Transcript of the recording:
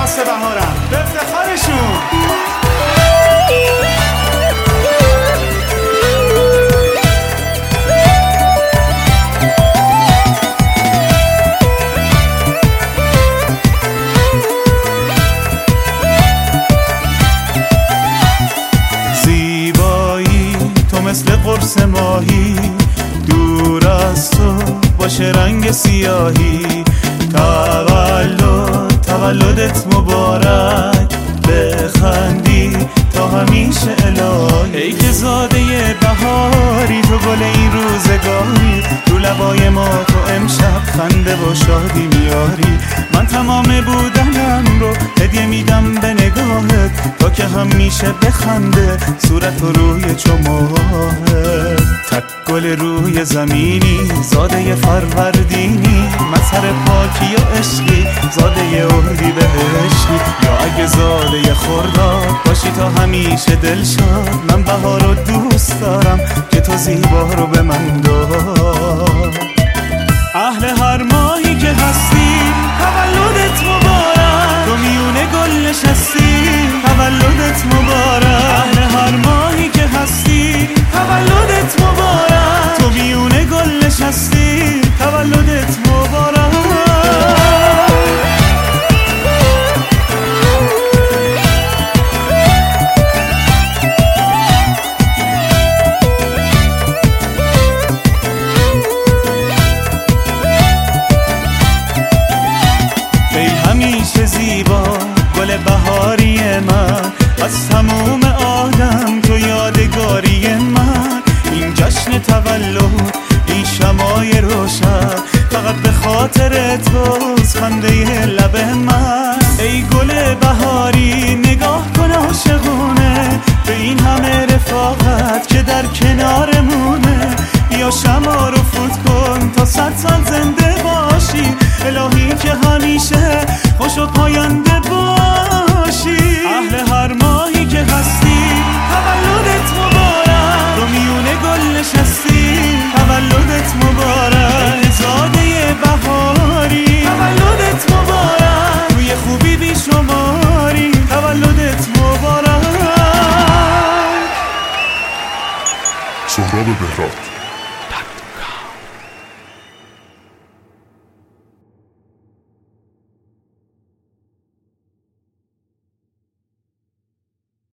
واسه بهارم به افتخارشون. مثل قرص ماهی دور از تو باشه رنگ سیاهی. تولدت مبارک، بخندی تا همیشه الهی. ای که زاده بهاری، تو گل این روزگاری، رو لبای ما تو امشب خنده و شادی میاری. من تمام بودنم رو هدیه میدم به نگاهت، تا که همیشه بخنده صورت روی چماهت. تک گل روی زمینی، زاده فروردینی، مظهر پاکی و عشقی، زاده اردی بهشتی. یا اگه زاده خرداد باشی تا همیشه دلشاد، من بهار رو دوست دارم که تو زیبا رو به من داد. اهل هر ماهی که هستی تولدت مبارک، تو میونه گل نشستی تولدت مبارک. اهل هر ماهی که هستی تولدت مبارک، تو میونه گل نشستی تولدت مبارک. همیشه زیبا گل بهاری من، از تموم آدم تو یادگاری من. این جشن تولد، این شمای روشن، فقط به خاطر توست خنده لب من. ای گل بهاری نگاه کن عاشقونه به این همه رفاقت که در کنارمونه. یا شمع رو فوت کن تا 100 سال زنده باشی، الهی که همیشه خوش و پاینده باشی. اهل هر ماهی که هستی تولدت مبارک، تو میونه گل نشستی تولدت مبارک. زاده بهاری تولدت مبارک، توی خوبی بی شماری تولدت مبارک. سهراب بهراد.